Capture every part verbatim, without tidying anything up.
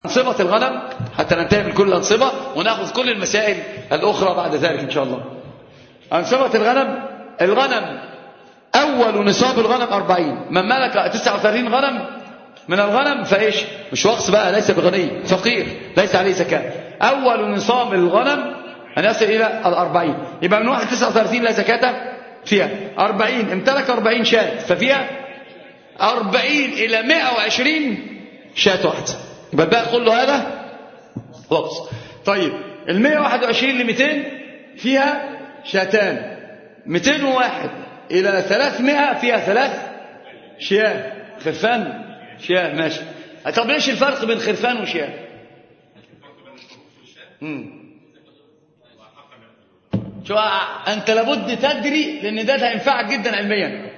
أنصبة الغنم حتى ننتهي من كل الأنصبة ونأخذ كل المسائل الأخرى بعد ذلك إن شاء الله. أنصبة الغنم، الغنم أول نصاب الغنم أربعين. من ملك تسعة وثلاثين غنم من الغنم فإيش؟ مش وقص بقى، ليس بغني، فقير ليس عليه زكاة. أول نصاب الغنم أن يصل إلى الأربعين، يبقى من واحد تسعة وثلاثين لا زكاة فيها. أربعين امتلك أربعين شاة ففيها أربعين إلى مائة وعشرين شاة واحدة، يبقى الباقي كله هذا وقص. طيب ال مائة وواحد وعشرين ل مئتين فيها شاتان، مئتين وواحد إلى ثلاثمائة فيها ثلاث شياه. خرفان شياه ماشي. طب ليش الفرق بين خرفان وشياه؟ امم شو أنت لابد تدري، لأن ده هينفعك جدا علميا.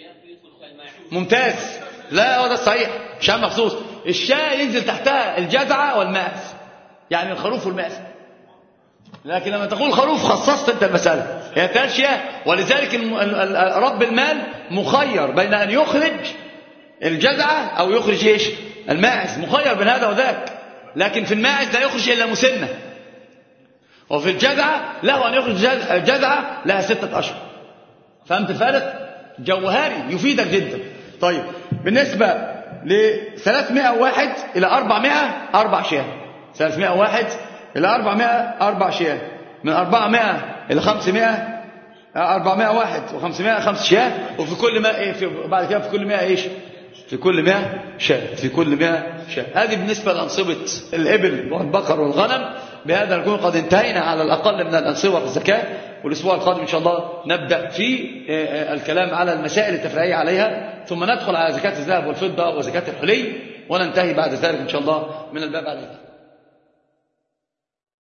ممتاز، لا هو ده الصحيح، شاة مخصوص. الشاة ينزل تحتها الجذعة والمأس، يعني الخروف والمأس. لكن لما تقول خروف خصصت انت المسألة، هي تاشية. ولذلك رب المال مخير بين أن يخرج الجذعة أو يخرج إيش؟ الماعز، مخير بين هذا وذاك. لكن في الماعز لا يخرج إلا مسنة، وفي الجذعة له أن يخرج الجذعة لها ستة أشهر. فهمت الفارق؟ جوهري يفيدك جدا. طيب بالنسبة ل ثلاثمائة وواحد إلى أربعمائة أربع شياه، ثلاثمائة وواحد إلى أربعمائة أربع شياه، من أربعمائة إلى خمسمائة أربعمائة وواحد وخمسمائة خمس شياه، وفي كل مائة إيه؟ في بعد كده في كل مائة إيش؟ في كل مائة شاة، في كل مائة شاة. هذه بالنسبة لأنصبة الإبل والبقر والغنم. بهذا نكون قد انتهينا على الأقل من الأنصبة في الزكاة، والأسبوع القادم إن شاء الله نبدأ في الكلام على المسائل التفريعية عليها، ثم ندخل على زكاة الذهب والفضة وزكاة الحلي، وننتهي بعد ذلك إن شاء الله من الباب عليه.